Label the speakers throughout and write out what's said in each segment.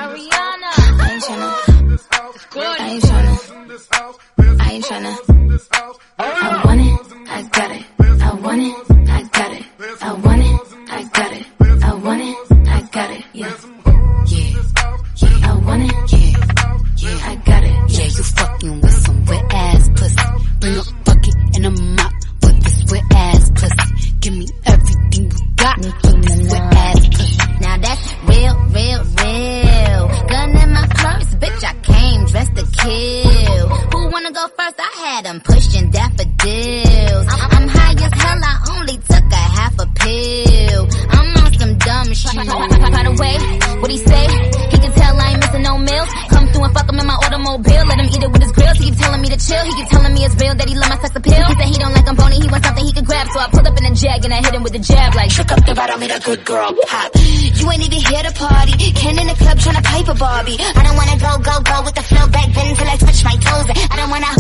Speaker 1: Ariana.
Speaker 2: I ain't tryna. I want it, I got it. I want it, I got it. I want it, I got it. I want it, I got it. Yeah. I want it, I got it.
Speaker 3: Yeah, you fucking with some wet ass pussy. Bring a bucket and a mop for this wet ass pussy. Give me everything you got for this wet ass pussy.
Speaker 1: Now that's real. Gun in my purse, bitch, I came dressed to kill. Who wanna go first? I had them pushing daffodils. I'm high as hell, I only took a half a pill. I'm on some dumb shit. By the way, what he say? He can tell I ain't missing no meals. Come through and fuck him in my automobile. Let him eat it with his grills. He keep telling me to chill. He keep telling me it's real that he love my sex appeal. He said he don't like I'm bony, he wants something he can grab. So I pulled up in a Jag and I hit him with a jab like shook up the ride, I made a good girl pop. You ain't even here to party. Ken in the club tryna pipe a Barbie. I don't wanna go with the flow back then till I touch my toes. I don't wanna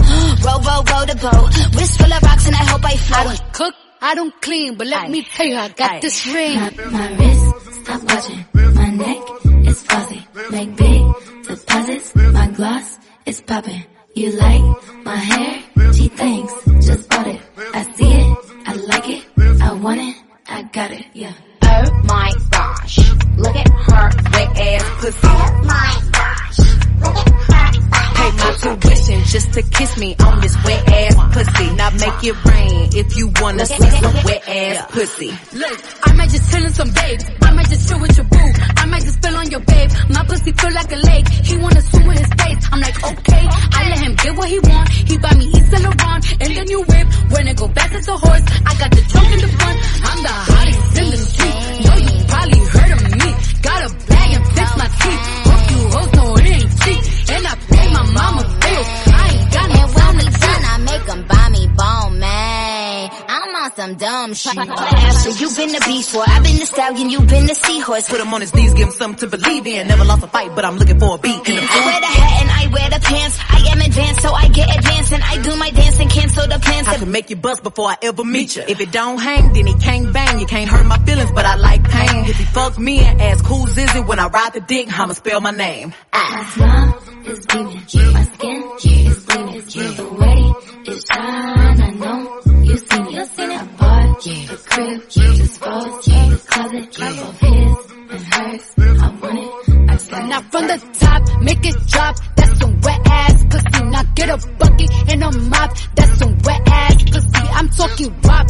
Speaker 1: row the boat. Wrist full of rocks and I hope I float.
Speaker 3: I don't cook, I don't clean, but let me tell you, I got this ring.
Speaker 2: My wrist, stop watching. My neck is fuzzy. Make big deposits. My gloss is popping. You like my hair? She thinks, just bought it. I see it, I like it, I want it, I got it, yeah.
Speaker 1: Oh my gosh, look at her wet ass pussy. Oh my gosh, look at her.
Speaker 4: Pay my tuition just to kiss me on this wet ass pussy. Now make it rain if you wanna see some wet ass pussy.
Speaker 3: Look, I might just chill in some babes. I might just chill with your boo. I might just spill on your babe. My pussy feel like a lake. He wanna swim with his face. I'm like, okay. I let him get what he want. He buy me East and Laurent and the new whip. When it go back as a horse, I got the trunk in the front. I'm the hottest in the street. Yo, you probably heard of me. Got a bag and fix my teeth. Hope you hoes know it ain't cheap. And I pay my mama bills. I ain't got no
Speaker 1: when we done, I make them buy me bone, man. I'm on some dumb shit.
Speaker 2: Ashley, you been the beast boy. I've been the stallion, you been the seahorse.
Speaker 4: Put him on his knees, give him something to believe in. Never lost a fight, but I'm looking for a beat in the
Speaker 2: I wear the hat and I wear the pants. I am advanced, so I get advanced. And I do my dance and cancel the plans.
Speaker 4: I can make you bust before I ever meet you. If it don't hang, then it can't bang. You can't hurt my feelings, but I like pain. If he fuck me and ask who's is it when I ride the dick, I'ma spell my name.
Speaker 2: My smile is beaming, my skin is gleaming. The way it shine, I know you've seen it. I bought the crib, just falls, the closet, both his and hers. I want it, I got it.
Speaker 3: now from the top, make it drop. That's some wet ass pussy. Now get a bucket and a mop. That's some wet ass pussy. I'm talking wop.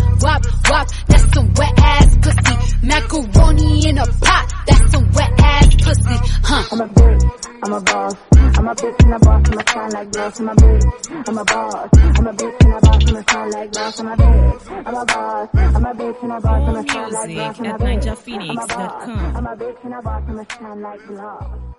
Speaker 3: That's some wet ass pussy. Macaroni in a pot. That's some wet ass pussy.
Speaker 5: I'm a bitch, I'm a boss. I'm a bitch and a boss, I'ma shine like glass. I'm a bitch, I'm a boss. I'm a bitch and a boss, I'ma shine like glass. I'm a bitch, I'm a boss. I'm a bitch and a boss, I'ma shine like glass.
Speaker 6: Music at NinjaPhoenix.com.
Speaker 5: I'm a bitch and a boss, I'ma shine like glass.